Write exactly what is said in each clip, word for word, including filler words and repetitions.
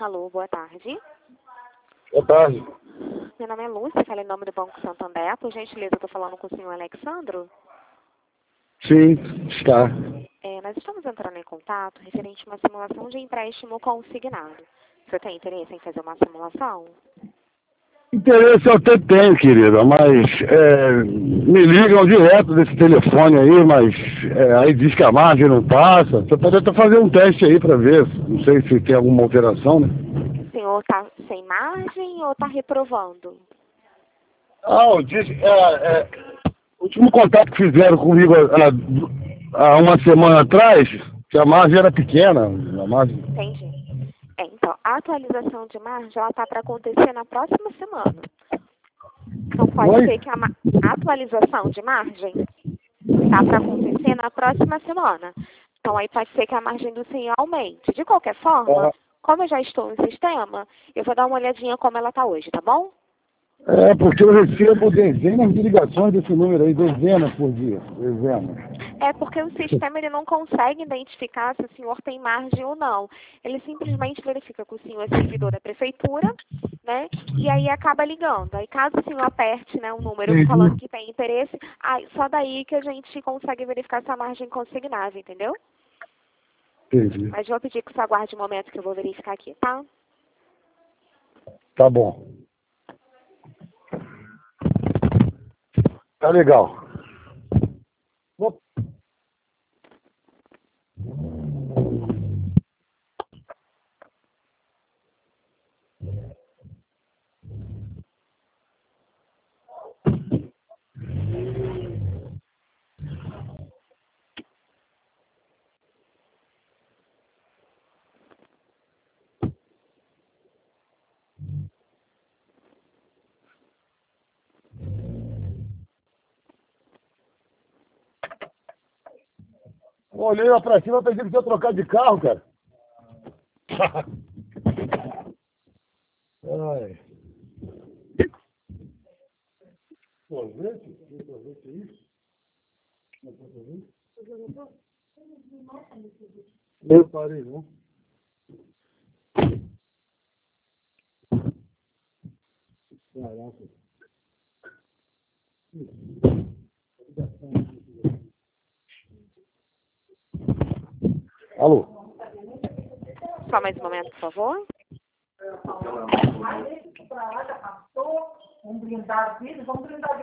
Alô, boa tarde. Boa tarde. Meu nome é Lúcia, falo em nome do Banco Santander. Por gentileza, eu estou falando com o senhor Alexandro. Sim, está. É, nós estamos entrando em contato referente a uma simulação de empréstimo consignado. Você tem interesse em fazer uma simulação? Interesse eu até tenho, querida, mas é, me ligam direto desse telefone aí, mas é, aí diz que a margem não passa. Você pode até fazer um teste aí para ver, não sei se tem alguma alteração, né? O senhor está sem margem ou está reprovando? Ah, eu disse, é, é, o último contato que fizeram comigo há, há uma semana atrás, que a margem era pequena, a margem... Entendi. É, então, a atualização de margem ela está para acontecer na próxima semana. Então, pode Oi? ser que a, ma- a atualização de margem está para acontecer na próxima semana. Então, aí pode ser que a margem do senhor aumente. De qualquer forma, Ah, como eu já estou no sistema, eu vou dar uma olhadinha como ela está hoje, tá bom? é, porque eu recebo dezenas de ligações desse número aí, dezenas por dia, dezenas. É porque o sistema ele não consegue identificar se o senhor tem margem ou não. Ele simplesmente verifica que o senhor é servidor da prefeitura, né? E aí acaba ligando. Aí caso o senhor aperte, né, um número falando Entendi. que tem interesse, aí, só daí que a gente consegue verificar essa margem consignável, entendeu? Entendi. Mas vou pedir que você aguarde um momento que eu vou verificar aqui, tá? Tá bom. Tá legal. Vou- Olhei lá pra cima, pensei que você ia trocar de carro, cara. Ai. Sorvete? Que sorvete é isso? Não é sorvete? Eu parei, não. Caraca. Alô? Só mais um momento, por favor. Um brindar filho, vamos brindar.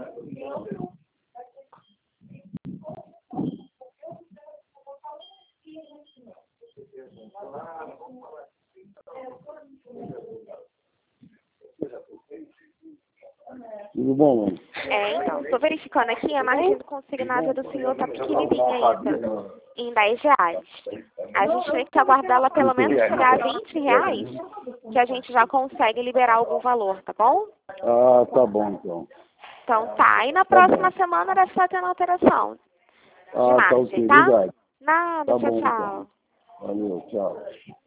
Tudo bom, mano? É, então, estou verificando aqui, a margem do consignado do senhor está pequenininha ainda, em dez reais. A gente tem que aguardar ela pelo menos chegar a vinte reais, que a gente já consegue liberar algum valor, tá bom? Ah, tá bom, então. Então tá, e na próxima semana deve estar tendo alteração de Ah, tá margem, ok, tá? obrigado. Nada, Tá tchau, bom, tchau. então. Valeu, tchau.